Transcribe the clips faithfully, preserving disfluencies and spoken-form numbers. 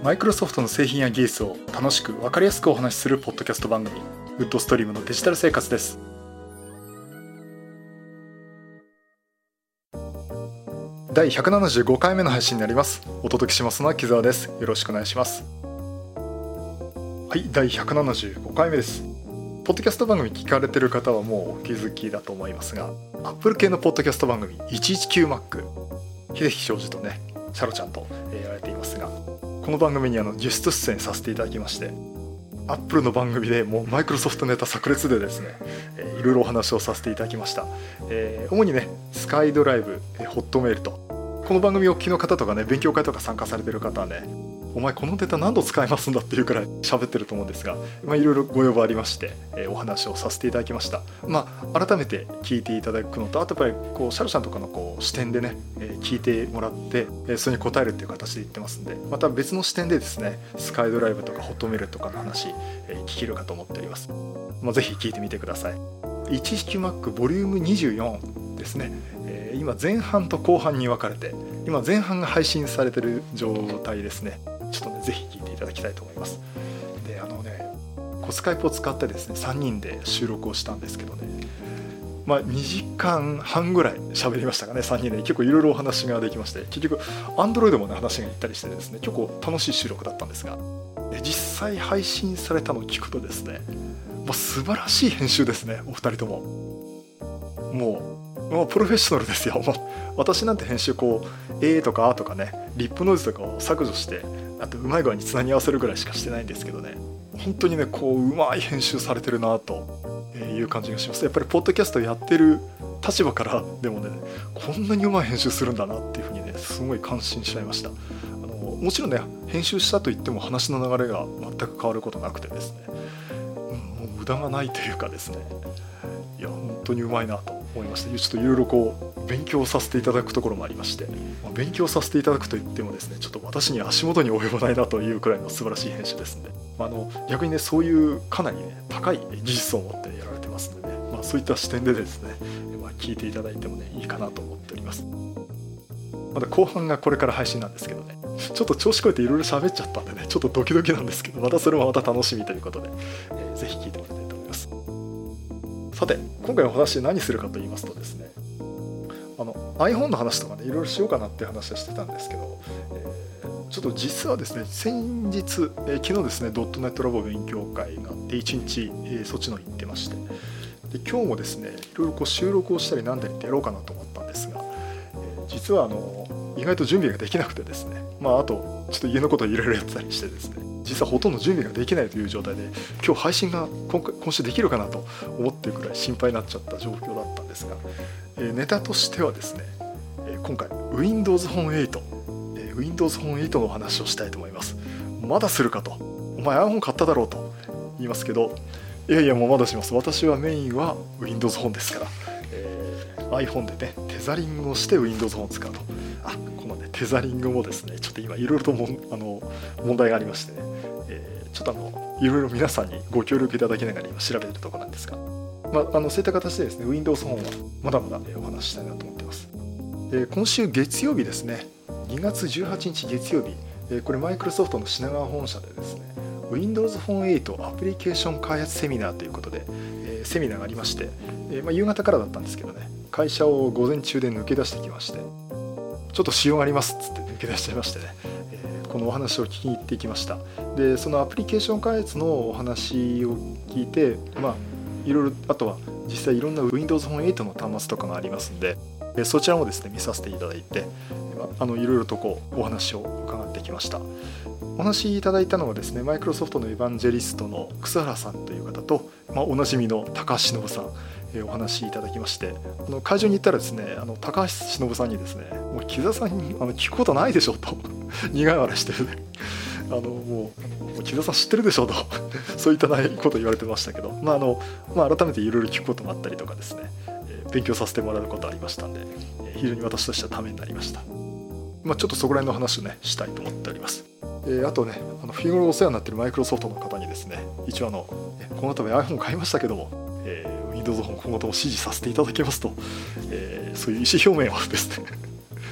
マイクロソフトの製品や技術を楽しく分かりやすくお話しするポッドキャスト番組、ウッドストリームのデジタル生活です。だいひゃくななじゅうごかいめの配信になります。お届けしますのは木澤です。よろしくお願いします。はい、だいひゃくななじゅうごかいめです。ポッドキャスト番組聞かれてる方はもうお気づきだと思いますが、Apple 系のポッドキャスト番組 いちいちきゅうマック、 秀樹教授とねシャロちゃんとやられていますが、この番組にあのゲスト出演させていただきまして、アップルの番組でもうマイクロソフトネタ炸裂でですね、えー、いろいろお話をさせていただきました。えー、主にねスカイドライブ、えー、ホットメールと、この番組をお聞きの方とかね、勉強会とか参加されてる方はね、お前このネタ何度使えますんだっていうくらい喋ってると思うんですが、まあ、いろいろご要望ありまして、えー、お話をさせていただきました。まあ、改めて聞いていただくのと、あとやっぱりこうシャロちゃんとかのこう視点でね、えー、聞いてもらって、えー、それに答えるっていう形で言ってますんで、また別の視点でですねスカイドライブとかホットメールとかの話、えー、聞けるかと思っております。まあ、ぜひ聞いてみてください。いちいちきゅうマック ボリュームにじゅうよんですね。えー、今前半と後半に分かれて、今前半が配信されてる状態ですね。ちょっとねぜひ聞いていただきたいと思います。であのねこうスカイプを使ってですねさんにんで収録をしたんですけどね、まあにじかんはんぐらい喋りましたかね。さんにんで結構いろいろお話ができまして、結局 Android もね話がいったりしてですね、結構楽しい収録だったんですが、実際配信されたのを聞くとですね、まあ、素晴らしい編集ですね。お二人とももう、もうプロフェッショナルですよ。もう私なんて編集こう A とか A とかねリップノイズとかを削除して、あとうまい具合につなぎ合わせるぐらいしかしてないんですけどね、本当にねこううまい編集されてるなという感じがします。やっぱりポッドキャストやってる立場からでもね、こんなにうまい編集するんだなっていうふうにねすごい感心しちゃいました。あのもちろんね編集したといっても話の流れが全く変わることなくてですね、うん、もう無駄がないというかですね、いや本当にうまいなと思いました。ちょっといろいろこう勉強させていただくところもありまして、まあ、勉強させていただくといってもですね、ちょっと私に足元に及ばないなというくらいの素晴らしい編集ですので、まあ、あの逆にねそういうかなりね高い技術を持ってやられてますのでね、まあ、そういった視点でですね、まあ、聞いていただいてもねいいかなと思っております。まだ後半がこれから配信なんですけどね、ちょっと調子こいていろいろ喋っちゃったんでね、ちょっとドキドキなんですけど、またそれもまた楽しみということで、えー、ぜひ聞いてもらいたいと思います。さて今回のお話何するかと言いますとですね、あの iPhone の話とかねいろいろしようかなって話はしてたんですけど、えー、ちょっと実はですね先日、えー、昨日ですねドットネットラボ勉強会があっていちにち、えー、そっちの行ってまして、で今日もですねいろいろこう収録をしたりなんだりってやろうかなと思ったんですが、えー、実はあの意外と準備ができなくてですね、まああとちょっと家のことをいろいろやってたりしてですね、実はほとんど準備ができないという状態で、今日配信が 今, 今週できるかなと思っているくらい心配になっちゃった状況だったんですが、えー、ネタとしてはですね、えー、今回 Windows Phone エイト、えー、Windows Phone エイトのお話をしたいと思います。まだするかと、お前 iPhone 買っただろうと言いますけど、いやいやもうまだします。私はメインは Windows Phone ですから、えー、iPhone でねテザリングをして Windows Phone を使うと。あ、このねテザリングもですねちょっと今いろいろともあの問題がありましてね、えー、ちょっとあのいろいろ皆さんにご協力いただきながら今調べてるところなんですが、まあ、あのそういった形でですね Windows Phone はまだまだお話ししたいなと思っています。えー、今週月曜日ですね、にがつじゅうはちにち月曜日、えー、これマイクロソフトの品川本社でですね Windows Phone エイトアプリケーション開発セミナーということで、えー、セミナーがありまして、えーまあ、夕方からだったんですけどね、会社を午前中で抜け出してきまして、ちょっと仕様がありますっつって抜け出しちゃいましてね、えー、このお話を聞きに行ってきました。でそのアプリケーション開発のお話を聞いて、まあいろいろあとは実際いろんな Windows Phone エイトの端末とかがありますんで、そちらもですね見させていただいて、あのいろいろとこうお話を伺ってきました。お話いただいたのはですねマイクロソフトのエヴァンジェリストの楠原さんという方と、まあ、おなじみの高橋忍さん、えー、お話いただきまして、あの会場に行ったらですねあの高橋忍さんにですねもう木澤さんにあの聞くことないでしょと苦笑いしてるあのもう木澤さん知ってるでしょとそういったこと言われてましたけど、まああのまあ、改めていろいろ聞くこともあったりとかですね、えー、勉強させてもらうことありましたんで、えー、非常に私としてはためになりました。まあ、ちょっとそこら辺の話をねしたいと思っております。えー、あとねあの日頃お世話になっているマイクロソフトの方にですね一応あのこの度 iPhone 買いましたけども、えー、Windows Phone 今後とも支持させていただきますと、えー、そういう意思表明をですね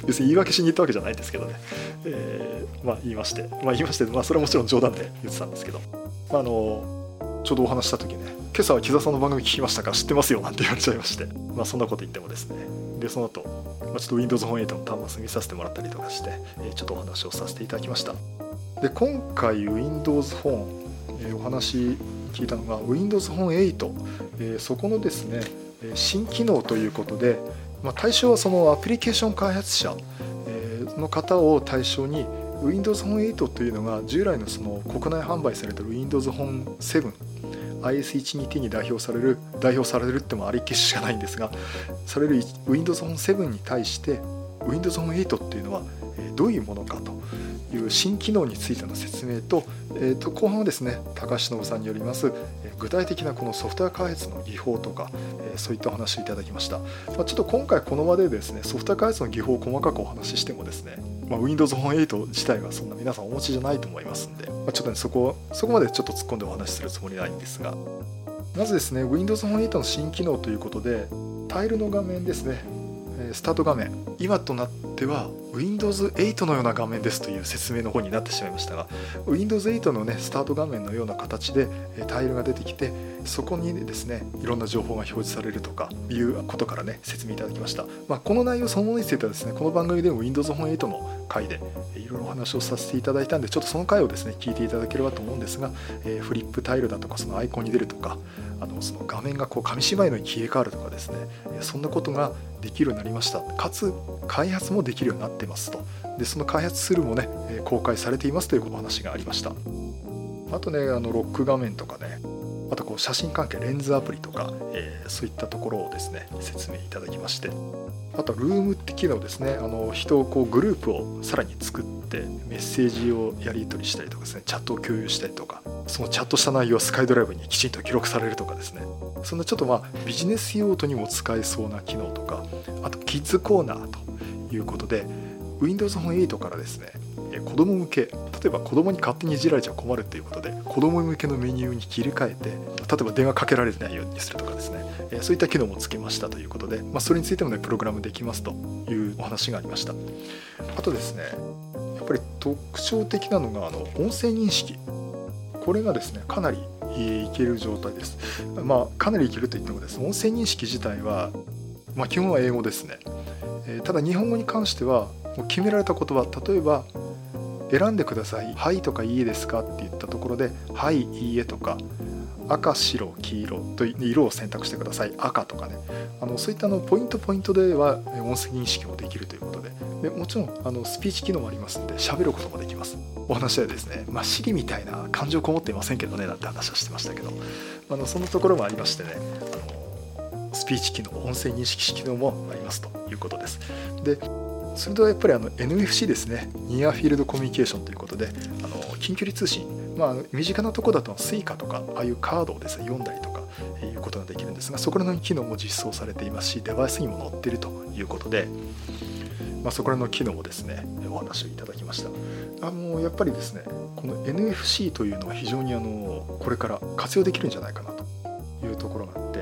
別に言い訳しに行ったわけじゃないんですけどね、えー、まあ言いましてまあ言いましてまあそれはもちろん冗談で言ってたんですけど、まあ、あのちょうどお話した時ね、今朝は木澤さんの番組聞きましたか、知ってますよなんて言われちゃいまして、まあそんなこと言ってもですね、でその後、まあ、ちょっと Windows フォンエイトの端末見させてもらったりとかして、えー、ちょっとお話をさせていただきました。で今回 Windows フォン、えー、お話聞いたのが Windows フォンエイト、えー、そこのですね新機能ということで、まあ、対象はそのアプリケーション開発者の方を対象に Windows フォンエイトというのが従来のその国内販売されている Windows フォンセブン アイエスいちにティー に代表される代表されるってもありきしかないんですが、される Windows フォンセブンに対して Windows フォンエイトっていうのはどういうものかという新機能についての説明と、えー、と後半はですね高橋信さんによります具体的なこのソフトウェア開発の技法とか、えー、そういったお話をいただきました。まあ、ちょっと今回この場でですねソフトウェア開発の技法を細かくお話ししてもですね、まあ、Windows フォンエイト自体はそんな皆さんお持ちじゃないと思いますんで、まあ、ちょっとねそこそこまでちょっと突っ込んでお話しするつもりないんですが、まずですね Windows フォンエイトの新機能ということでタイルの画面ですね、スタート画面、今となっては ウィンドウズエイト のような画面ですという説明の方になってしまいましたが、 ウィンドウズエイト のねスタート画面のような形でタイルが出てきて、そこにですねいろんな情報が表示されるとかいうことからね説明いただきました。まあ、この内容そのものについてはですねこの番組でも Windows フォンエイトの回でいろいろお話をさせていただいたんで、ちょっとその回をですね聞いていただければと思うんですが、えー、フリップタイルだとかそのアイコンに出るとか、あのその画面がこう紙芝居のように消え変わるとかですね、そんなことができるようになりました。かつ開発もできるようになってますと。でその開発ツールもね公開されていますというお話がありました。あとねあのロック画面とかね、あとこう写真関係レンズアプリとか、えー、そういったところをですね説明いただきまして、あとルームって機能ですね、あの人をこうグループをさらに作ってメッセージをやり取りしたりとかですね、チャットを共有したりとか、そのチャットした内容をスカイドライブにきちんと記録されるとかですね、そんなちょっとまあビジネス用途にも使えそうな機能とか、あとキッズコーナーということで Windows フォンエイトからですね子供向け、例えば子供に勝手にいじられちゃ困るということで子供向けのメニューに切り替えて、例えば電話かけられないようにするとかですね、そういった機能もつけましたということで、まあ、それについてもねプログラムできますというお話がありました。あとですねやっぱり特徴的なのがあの音声認識、これがですねかなりいける状態です。まあかなりいけると言ってもですね、音声認識自体は、まあ、基本は英語ですね。えー、ただ日本語に関してはもう決められた言葉、例えば選んでください、はいとかいいえですかって言ったところではい、いいえとか、赤、白、黄色と色を選択してください、赤とかね、あのそういったのポイントポイントでは音声認識もできるということで、でもちろんあのスピーチ機能もありますので喋ることもできます。お話はですね、まあ Siri みたいな感情こもっていませんけどねなんて話はしてましたけど、あのそのところもありましてね、あのスピーチ機能、音声認識機能もありますということです。でそれとやっぱりあの エヌエフシー ですね、ニアフィールドコミュニケーションということで、あの近距離通信、まあ、身近なところだと スイカ とかああいうカードをですね読んだりとかいうことができるんですが、そこらの機能も実装されていますし、デバイスにも載っているということで、まあ、そこらの機能をですねお話をいただきました。あのやっぱりですねこの エヌエフシー というのは非常にあのこれから活用できるんじゃないかなというところがあって、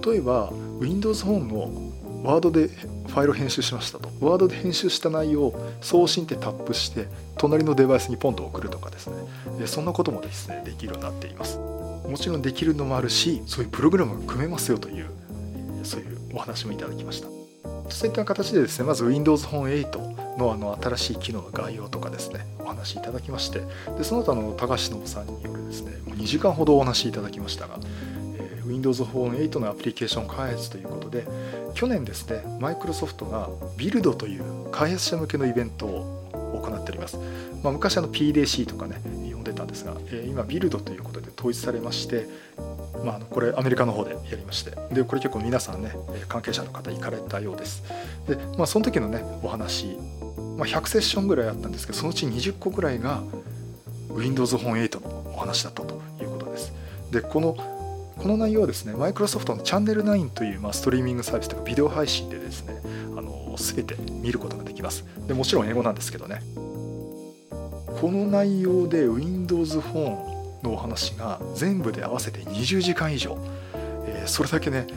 例えば Windows フォンのワードでファイルを編集しましたと、ワードで編集した内容を送信ってタップして隣のデバイスにポンと送るとかですね、そんなこともですねできるようになっています。もちろんできるのもあるし、そういうプログラムが組めますよというそういうお話もいただきました。そういった形でですね、まず Windows フォンエイトのあの新しい機能の概要とかですねお話しいただきまして、でその他の高橋信さんによるですねもうにじかんほどお話しいただきましたが、えー、Windows フォンエイトのアプリケーション開発ということで、去年ですねマイクロソフトがビルドという開発者向けのイベントを行っております。まあ、昔あの ピーディーシー とかね呼んでたんですが、えー、今ビルドということで統一されまして、まあ、あのこれアメリカの方でやりまして、でこれ結構皆さんね関係者の方行かれたようです。で、まあ、その時のねお話、まあ、ひゃくセッションぐらいあったんですけど、そのうちにじゅっこぐらいが Windows フォンエイトのお話だったということです。でこのこの内容はですねマイクロソフトのチャンネルナインという、まあ、ストリーミングサービスとかビデオ配信でですねあの全て見ることができます。でもちろん英語なんですけどね、この内容で Windows フォンのお話が全部で合わせてにじゅうじかん以上、えー、それだけね、えー、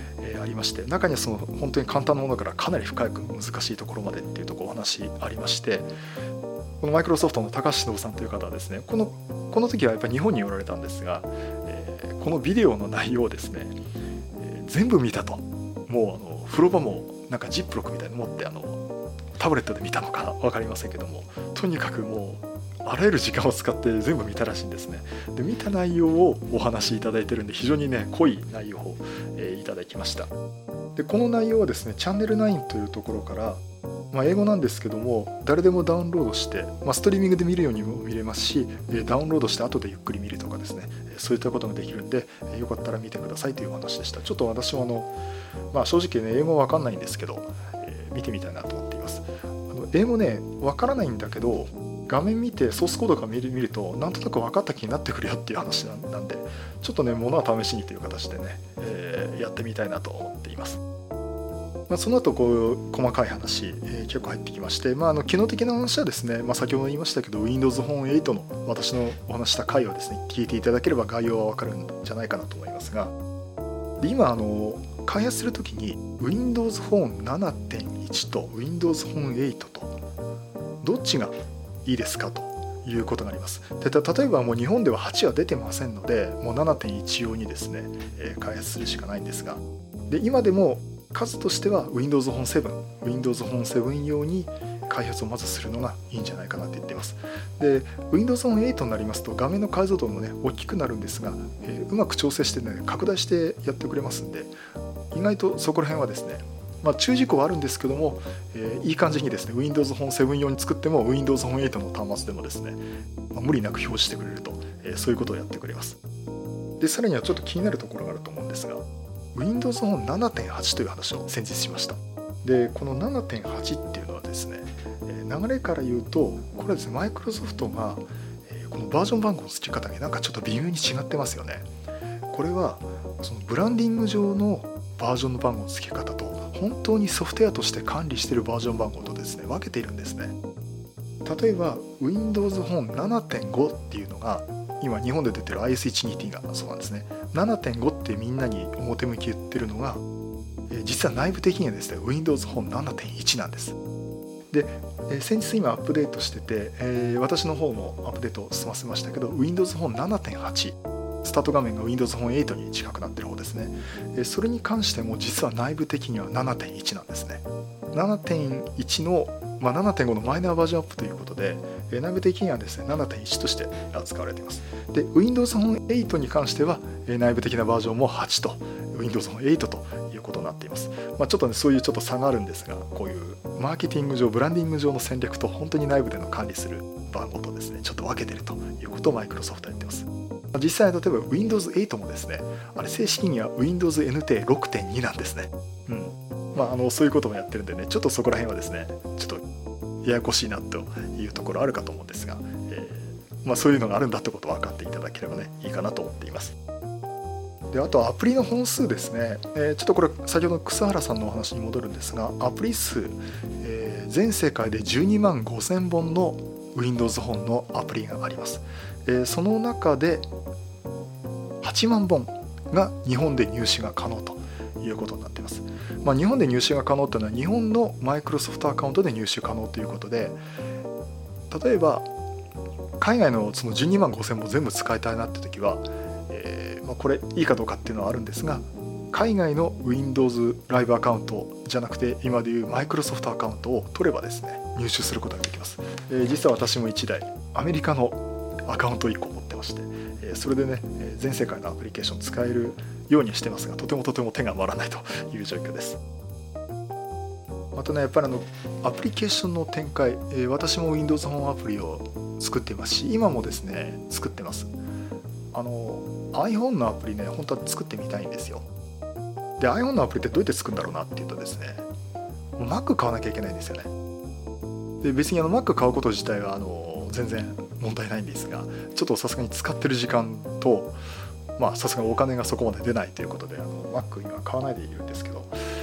ありまして、中にはその本当に簡単なものからかなり深く難しいところまでっていうところお話ありまして、このマイクロソフトの高橋忍さんという方はですね、このこの時はやっぱり日本におられたんですが、えー、このビデオの内容をですね、えー、全部見たと。もうあの風呂場もなんかジップロックみたいに持ってあのタブレットで見たのか分かりませんけども、とにかくもうあらゆる時間を使って全部見たらしいんですね。で見た内容をお話しいただいてるんで、非常にね濃い内容を、えー、いただきました。でこの内容はですね、チャンネルナインというところから、まあ、英語なんですけども誰でもダウンロードして、まあ、ストリーミングで見るようにも見れますし、ダウンロードして後でゆっくり見るとかですね、そういったことができるんで、よかったら見てくださいというお話でした。ちょっと私はあの、まあ、正直ね英語わかんないんですけど、えー、見てみたいなと思っています。あの英語ねわからないんだけど、画面見てソースコードから見る見るとなんとなく分かった気になってくるよっていう話なんで、ちょっとね物は試しにという形でね、えー、やってみたいなと思っています。まあ、その後こう細かい話、えー、結構入ってきまして、まあ、あの機能的な話はですね、まあ、先ほど言いましたけど Windows Phone エイトの私のお話した回をですね聞いていただければ概要は分かるんじゃないかなと思いますが、で今あの開発するときに Windows Phone ななてんいち と Windows Phone エイトとどっちがいいですかということがあります。で例えばもう日本でははちは出てませんので、もう ななてんいち 用にですね、えー、開発するしかないんですが、で今でも数としては Windows Phone セブン、Windows Phone セブン用に開発をまずするのがいいんじゃないかなって言っています。で Windows Phone エイトになりますと画面の解像度もね大きくなるんですが、えー、うまく調整してね拡大してやってくれますんで、意外とそこら辺はですね、まあ、注意事項はあるんですけども、えー、いい感じにですね Windows Phone セブン用に作っても Windows Phone エイトの端末でもですね、まあ、無理なく表示してくれると、えー、そういうことをやってくれます。でさらにはちょっと気になるところがあると思うんですが、 Windows Phone ななてんはち という話を先日しました。でこの ななてんはち っていうのはですね、えー、流れから言うとこれはですねマイクロソフトが、えー、このバージョン番号の付け方がなんかちょっと微妙に違ってますよね。これはそのブランディング上のバージョンの番号の付け方と本当にソフトウェアとして管理しているバージョン番号とですね分けているんですね。例えば Windows Phone ななてんご っていうのが今日本で出てる アイエスいちにじゅうにティー がそうなんですね。 ななてんご ってみんなに表向き言ってるのが、えー、実は内部的にはですね Windows Phone ななてんいち なんです。で、えー、先日今アップデートしてて、えー、私の方もアップデートを済ませましたけど Windows Phone ななてんはち、スタート画面が Windows Phone エイトに近くなってる方ですね。それに関しても実は内部的には ななてんいち なんですね。ななてんいち の、まあ、ななてんご のマイナーバージョンアップということで、内部的にはですね ななてんいち として扱われています。で Windows Phone エイトに関しては内部的なバージョンもはちと Windows Phone エイトということになっています。まあ、ちょっとねそういうちょっと差があるんですが、こういうマーケティング上ブランディング上の戦略と本当に内部での管理する番号とですねちょっと分けてるということをマイクロソフトは言っています。実際例えば Windows エイトもですね、あれ正式には Windows エヌティーろくてんに なんですね。うん。まああのそういうこともやってるんでね、ちょっとそこら辺はですね、ちょっとややこしいなというところあるかと思うんですが、えー、まあそういうのがあるんだってことを分かっていただければねいいかなと思っています。であとアプリの本数ですね、えー、ちょっとこれ先ほどの草原さんのお話に戻るんですが、アプリ数、えー、全世界でじゅうにまんごせんぼんの Windows Phone のアプリがあります。えー、その中ではちまんぼんが日本で入手が可能ということになっています。まあ、日本で入手が可能というのは日本のマイクロソフトアカウントで入手可能ということで、例えば海外のそのじゅうにまんごせんぼん全部使いたいなって時は、えーまあ、これいいかどうかっていうのはあるんですが、海外の Windows ライブアカウントじゃなくて今でいうマイクロソフトアカウントを取ればですね入手することができます。えー、実は私もいちだいアメリカのアカウントいっこ持ってまして、それでね全世界のアプリケーション使えるようにしてますが、とてもとても手が回らないという状況です。またねやっぱりあのアプリケーションの展開、私も Windows Phone アプリを作っていますし、今もですね作ってます。あの iPhone のアプリね本当は作ってみたいんですよ。で iPhone のアプリってどうやって作るんだろうなっていうとですね、Mac 買わなきゃいけないんですよね。で別にあの Mac 買うこと自体はあの全然問題ないんですが、ちょっとさすがに使ってる時間とまあさすがにお金がそこまで出ないということであの Mac 今買わないでいるんですけど、う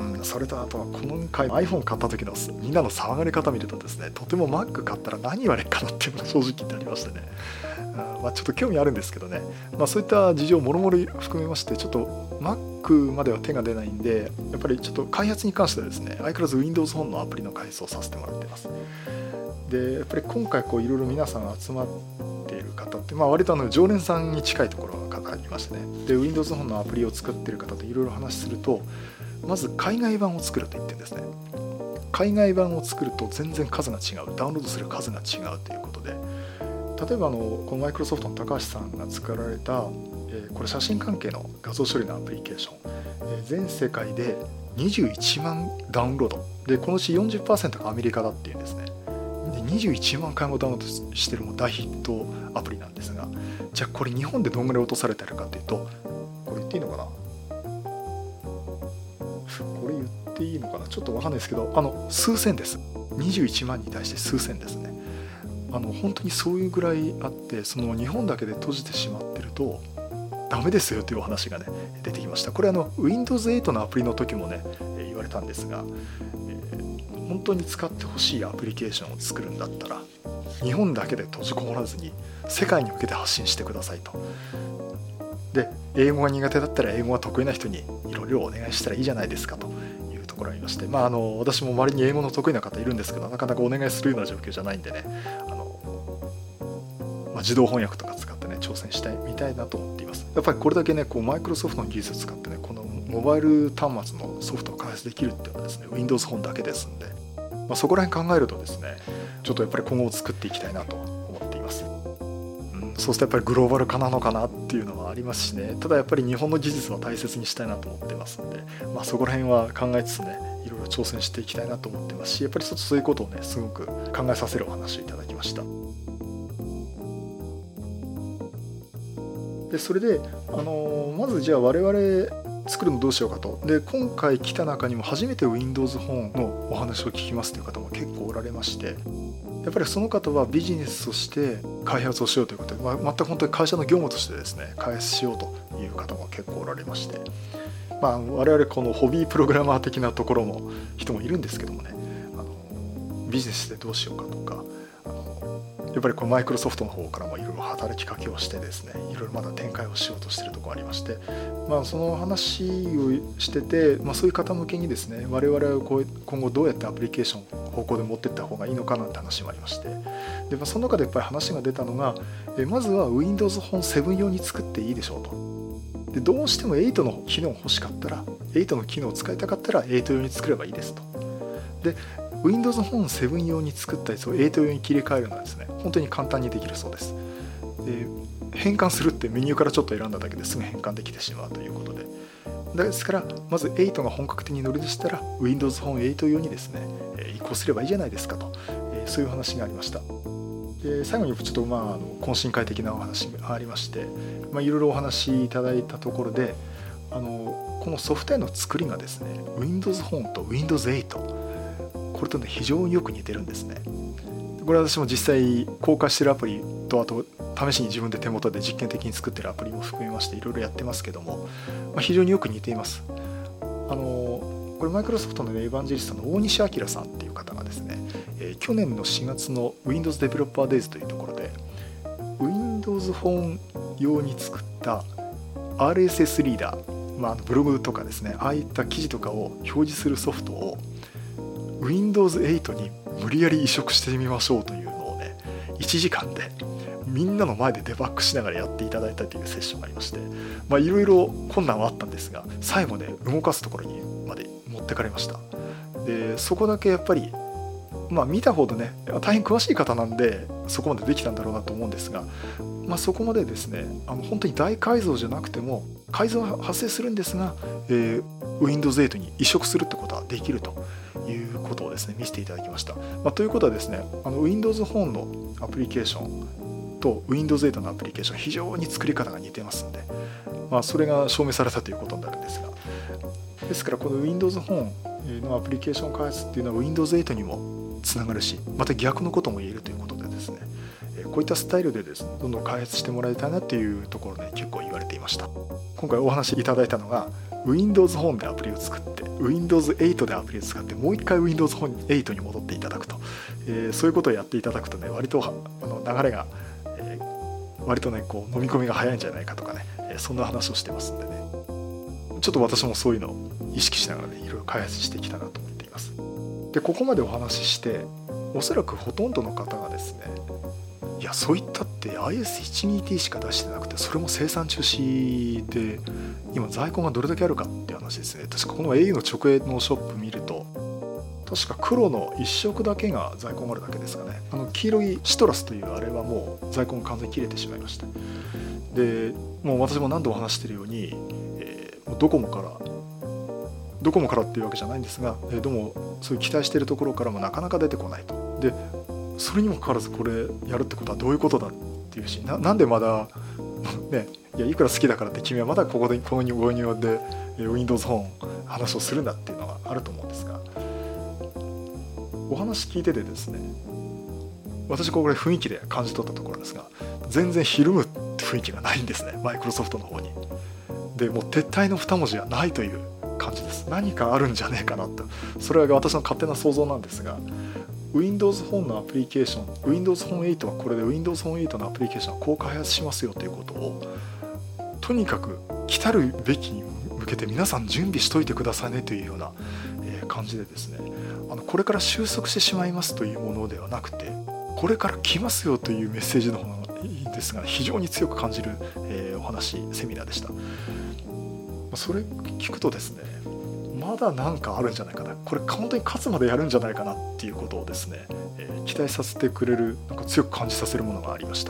うん、それとあとは今回 iPhone 買った時のみんなの騒がれ方見るとですね、とても Mac 買ったら何言われるかなっていうのが正直言ってありましてね、うんまあ、ちょっと興味あるんですけどね、まあ、そういった事情もろもろ含めましてちょっと Mac までは手が出ないんで、やっぱりちょっと開発に関してはですね、相変わらず Windows 本のアプリの開発をさせてもらっています。でやっぱり今回こういろいろ皆さん集まっている方って、まあ、割とあの常連さんに近いところが方いましてね、で Windows 本のアプリを作っている方といろいろ話すると、まず海外版を作ると言ってるんですね。海外版を作ると全然数が違う、ダウンロードする数が違うということで、例えばあのこのマイクロソフトの高橋さんが作られた、えー、これ写真関係の画像処理のアプリケーション、えー、全世界でにじゅういちまんダウンロードで、このうち よんじゅっパーセント がアメリカだっていうんですね。でにじゅういちまんかいもダウンロードしてるも大ヒットアプリなんですが、じゃあこれ日本でどんぐらい落とされてるかというと、これ言っていいのかなこれ言っていいのかなちょっとわかんないですけど、あの数千です。にじゅういちまんに対して数千ですね。あの本当にそういうぐらいあって、その日本だけで閉じてしまってるとダメですよというお話がね出てきました。これあの ウィンドウズエイト のアプリの時もね言われたんですが、えー、本当に使ってほしいアプリケーションを作るんだったら日本だけで閉じこもらずに世界に向けて発信してくださいと。で英語が苦手だったら英語が得意な人にいろいろお願いしたらいいじゃないですかというところがありまして、まあ、あの私も周りに英語の得意な方いるんですけど、なかなかお願いするような状況じゃないんでね、あの、まあ、自動翻訳とか使ってね挑戦したいみたいなと思っています。やっぱりこれだけねこうマイクロソフトの技術を使ってねこのモバイル端末のソフトを開発できるっていうのはですね Windows 本だけですんで、まあ、そこら辺考えるとですねちょっとやっぱり今後を作っていきたいなと思っています。そうするとやっぱりグローバル化なのかなっていうのはありますしね、ただやっぱり日本の技術は大切にしたいなと思ってますので、まあ、そこら辺は考えつつねいろいろ挑戦していきたいなと思ってますし、やっぱりちょっとそういうことをねすごく考えさせるお話をいただきました。でそれで、あのー、まずじゃあ我々作るのどうしようかと。で今回来た中にも初めて Windows 本のお話を聞きますという方も結構おられまして、やっぱりその方はビジネスとして開発をしようということで、まあ、全く本当に会社の業務としてですね開発しようという方も結構おられまして、まあ、我々このホビープログラマー的なところも人もいるんですけどもね、あのビジネスでどうしようかとか、あのやっぱりこのマイクロソフトの方からもいろいろ働きかけをしてですね、いろいろまだ展開をしようとしているところがありまして、まあ、その話をしてて、まあ、そういう方向けにですね我々はこう今後どうやってアプリケーション方向で持っていった方がいいのかなんて話もありまして、で、まあ、その中でやっぱり話が出たのが、えまずは Windows 本セブン用に作っていいでしょうと。でどうしてもエイトの機能欲しかったらエイトの機能を使いたかったらエイト用に作ればいいですと。で Windows 本セブン用に作ったやつをエイト用に切り替えるのはですね本当に簡単にできるそうです。で変換するってメニューからちょっと選んだだけですぐ変換できてしまうということで、ですからまずエイトが本格的に乗り出したら Windows 本エイト用にですね移行すればいいじゃないですかと、そういう話がありました。で最後にちょっとまああの懇親会的なお話がありまして、まあ、いろいろお話しいただいたところで、あのこのソフトウェアの作りがですね Windows 本と Windows エイトこれとね非常によく似てるんですね。これは私も実際公開してるアプリと、あと試しに自分で手元で実験的に作ってるアプリも含めましていろいろやってますけども、まあ、非常によく似ています。あのこれマイクロソフトの、ね、エヴァンジェリストの大西明さんっていう方がですね、えー、去年のしがつの Windows Developer Days というところで Windows 本用に作った アールエスエス リーダー、まあ、ブログとかですねああいった記事とかを表示するソフトを Windows エイトに無理やり移植してみましょうというのをねいちじかんでみんなの前でデバッグしながらやっていただいたというセッションがありまして、まあいろいろ困難はあったんですが最後ね動かすところにまで持ってかれました。でそこだけやっぱりまあ見たほどね大変詳しい方なんでそこまでできたんだろうなと思うんですが、まあ、そこまでですねあの本当に大改造じゃなくても改造は発生するんですが、えー、Windows エイトに移植するってことはできるということをですね見せていただきました。まあ、ということはですねあの Windows 本のアプリケーションと Windows エイトのアプリケーション非常に作り方が似てますので、まあ、それが証明されたということになるんですが、ですからこの Windows 本のアプリケーション開発っていうのは Windows エイトにもつながるし、また逆のことも言えるということでですね、こういったスタイルでですねどんどん開発してもらいたいなっていうところで、ね、結構言われていました。今回お話しいただいたのが Windows フォンでアプリを作って ウィンドウズエイト でアプリを使ってもう一回 Windows フォンエイトに戻っていただくと、えー、そういうことをやっていただくとね、割とあの流れが、えー、割とねこう飲み込みが早いんじゃないかとかね、えー、そんな話をしてますんでね、ちょっと私もそういうのを意識しながらねいろいろ開発してきたなと思っています。でここまでお話ししておそらくほとんどの方がですね、いやそういったって アイエスワンツーティー しか出してなくて、それも生産中止で今在庫がどれだけあるかっていう話ですね。確かこの エーユー の直営のショップ見ると確か黒のいっ色だけが在庫があるだけですかね。あの黄色いシトラスというあれはもう在庫が完全に切れてしまいました。でもう私も何度も話しているように、えー、ドコモからドコモからっていうわけじゃないんですが、えー、どうもそういう期待しているところからもなかなか出てこないと。でそれにもかかわらずこれやるってことはどういうことだっていうし、 な, なんでまだね、いやいくら好きだからって君はまだここでこのご入で Windows フォン話をするんだっていうのがあると思うんですが、お話聞いててですね、私これ雰囲気で感じ取ったところですが、全然ひるむ雰囲気がないんですね、マイクロソフトの方に。でもう撤退の二文字はないという感じです。何かあるんじゃねえかなと、それは私の勝手な想像なんですが、Windows フォンのアプリケーション Windows フォンエイトはこれで Windows フォンエイトのアプリケーションはこう開発しますよということをとにかく来たるべきに向けて皆さん準備しといてくださいねというような感じでですね、あのこれから収束してしまいますというものではなくて、これから来ますよというメッセージの方がいいんですが、非常に強く感じる、えー、お話セミナーでした。それ聞くとですね、まだなんかあるんじゃないかな、これ本当に勝つまでやるんじゃないかなっていうことをですね、えー、期待させてくれる、なんか強く感じさせるものがありました。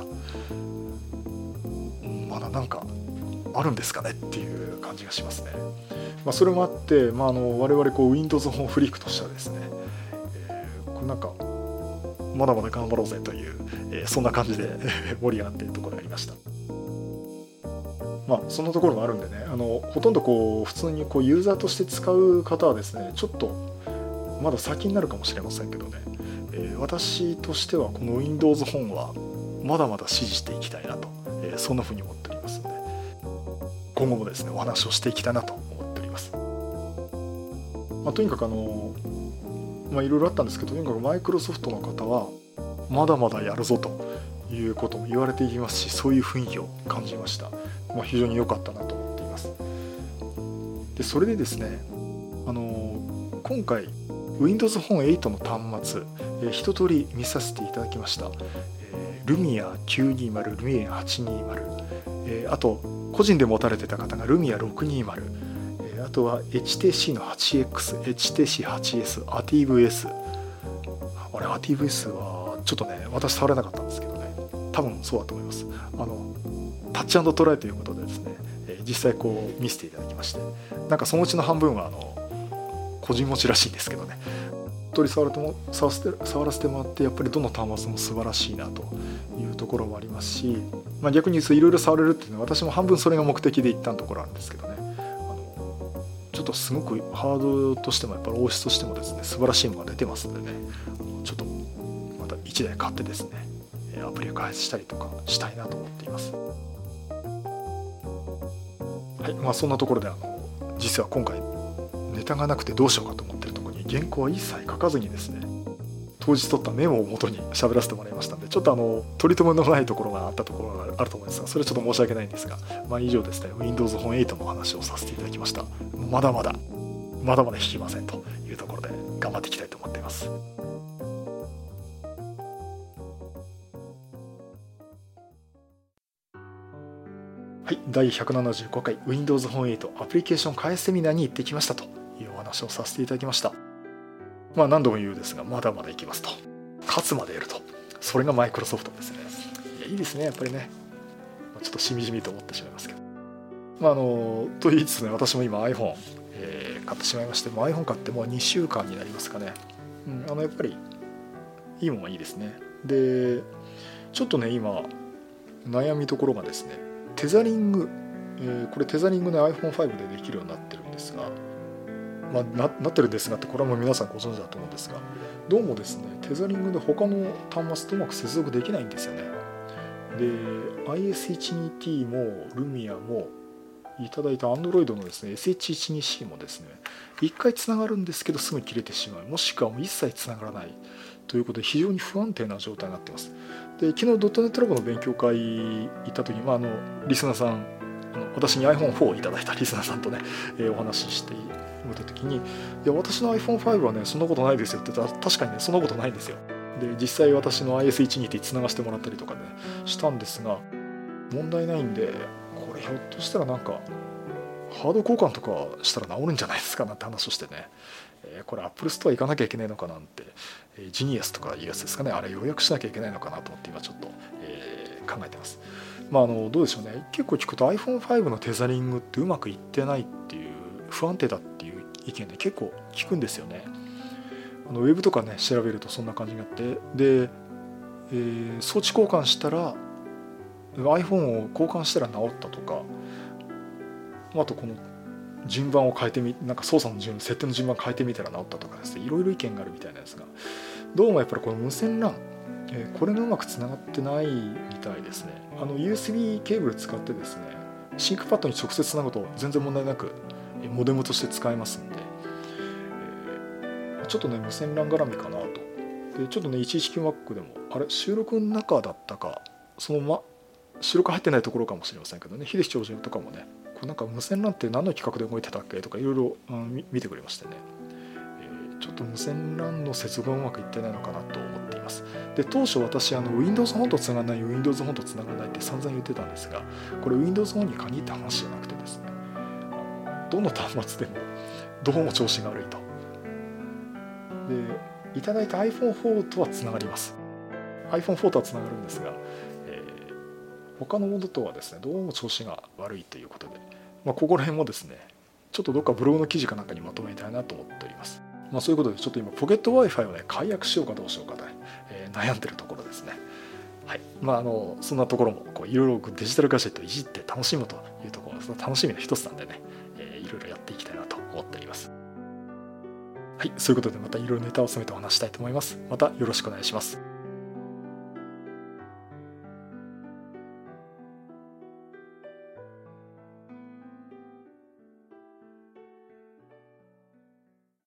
まだなんかあるんですかねっていう感じがしますね。まあ、それもあって、まあ、あの我々こう Windows フォンフリークとしてはですね、えー、これなんかまだまだ頑張ろうぜという、えー、そんな感じで盛り上がっているところがありました。まあ、そんなところもあるんでね、あのほとんどこう普通にこうユーザーとして使う方はですね、ちょっとまだ先になるかもしれませんけどね、えー、私としてはこの Windows フォンはまだまだ支持していきたいなと、えー、そんなふうに思っておりますので、今後もですねお話をしていきたいなと思っております。まあ、とにかくあのまあいろいろあったんですけど、とにかくマイクロソフトの方はまだまだやるぞということも言われていますし、そういう雰囲気を感じました。まあ、非常に良かったなと思っています。でそれでですね、あの今回 Windows フォンエイトの端末、えー、一通り見させていただきました。えー、Lumia きゅうにじゅう、Lumia はちにじゅう、えー、あと個人で持たれてた方が Lumia ろくにじゅう、えー、あとは エイチティーシー の はちエックス、エイチティーシーはちエス、アティブ S、 あれ アティブ S はちょっとね私触れなかったんですけどね、多分そうだと思います。あのタッチ&トライということでですね、えー、実際こう見せていただきまして、なんかそのうちの半分はあの個人持ちらしいんですけどね、取り触らせても触らせて触らせてもらって、やっぱりどの端末も素晴らしいなというところもありますし、まあ、逆に言うといろいろ触れるっていうのは私も半分それが目的で行ったところあるんですけどね、あのちょっとすごくハードとしてもやっぱり オーエス としてもですね素晴らしいものが出てますんでね、ちょっとまたいちだい買ってですねアプリを開発したりとかしたいなと思っています。はい、まあそんなところであの実は今回ネタがなくてどうしようかと思ってるところに原稿は一切書かずにですね、当日取ったメモを元に喋らせてもらいましたので、ちょっとあの取り留めのないところがあったところがあると思いますが、それはちょっと申し訳ないんですが、まあ以上ですね Windows フォンエイトのお話をさせていただきました。まだまだまだまだ引きませんというところで頑張っていきたいと思っています。はい、だいひゃくななじゅうごかい Windows フォンエイトアプリケーション開発セミナーに行ってきましたというお話をさせていただきました。まあ何度も言うですが、まだまだ行きますと、勝つまでやると、それがマイクロソフトですね。いやいいですねやっぱりね、ちょっとしみじみと思ってしまいますけど、まああのと言いつつね、私も今 iPhone、えー、買ってしまいまして、もう iPhone 買ってもうにしゅうかんになりますかね、うん、あのやっぱりいいものはいいですね。でちょっとね今悩みどころがですね、テザリング、えー、これテザリングで アイフォンファイブ でできるようになってるんですが、まあ、な, なってるんですがってこれはもう皆さんご存知だと思うんですが、どうもですねテザリングで他の端末とうまく接続できないんですよね。で アイエスワンツーティー も Lumia もいただいた Android のですね エスエイチじゅうにシー もですねいっかいつながるんですけどすぐ切れてしまう、もしくはもう一切つながらないということで非常に不安定な状態になっています。で昨日ドットネットラボの勉強会行った時に、まあ、あのリスナーさんあの私に アイフォンフォー をいただいたリスナーさんとね、えー、お話ししてもらった時に、いや私の アイフォンファイブ はねそんなことないですよって言ったら、確かにねそんなことないんですよ。で実際私の アイエスいちにティー つながしてもらったりとかねしたんですが問題ないんで、これひょっとしたらなんかハード交換とかしたら治るんじゃないですかなんて話をしてね、えー、これ Apple ストア行かなきゃいけないのかなんて、えー、ジニアスとかいうやつですかね、あれ予約しなきゃいけないのかなと思って今ちょっと、えー、考えてます。まああのどうでしょうね、結構聞くと アイフォンファイブ のテザリングってうまくいってないっていう、不安定だっていう意見で結構聞くんですよね。あのウェブとかね調べるとそんな感じがあって、で、えー、装置交換したら iPhone を交換したら治ったとか、あとこの順番を変えてみなんか操作の順設定の順番を変えてみたら治ったとかですね、いろいろ意見があるみたいなんですが、どうもやっぱりこの無線 ラン、えー、これがうまくつながってないみたいですね。あの ユーエスビー ケーブル使ってですねシンクパッドに直接つなぐと全然問題なくモデムとして使えますんで、えー、ちょっとね無線 ラン 絡みかなと。でちょっとね いちいちきゅうマック でもあれ収録の中だったかそのま収録入ってないところかもしれませんけどね、秀樹教授とかもねこれなんか無線 ラン って何の企画で動いてたっけとかいろいろ見てくれましてね、えー、ちょっと無線 ラン の接続がうまくいってないのかなと思っています。で当初私あの Windows 本とつながらない Windows 本とつながらないって散々言ってたんですが、これ Windows 本に限った話じゃなくてですね、どの端末でもどうも調子が悪いと。でいただいた アイフォンフォー とはつながります。 アイフォンフォー とはつながるんですが、えー、他のものとはですねどうも調子が悪いということで、まあ、ここら辺もですねちょっとどっかブログの記事かなんかにまとめたいなと思っております。まあ、そういうことでちょっと今ポケット Wi-Fi をね解約しようかどうしようかと、えー、悩んでるところですね。はい、まああのそんなところもこういろいろデジタルガジェットをいじって楽しむというところ、その楽しみの一つなんでね、えー、いろいろやっていきたいなと思っております。はい、そういうことでまたいろいろネタを詰めてお話したいと思います。またよろしくお願いします。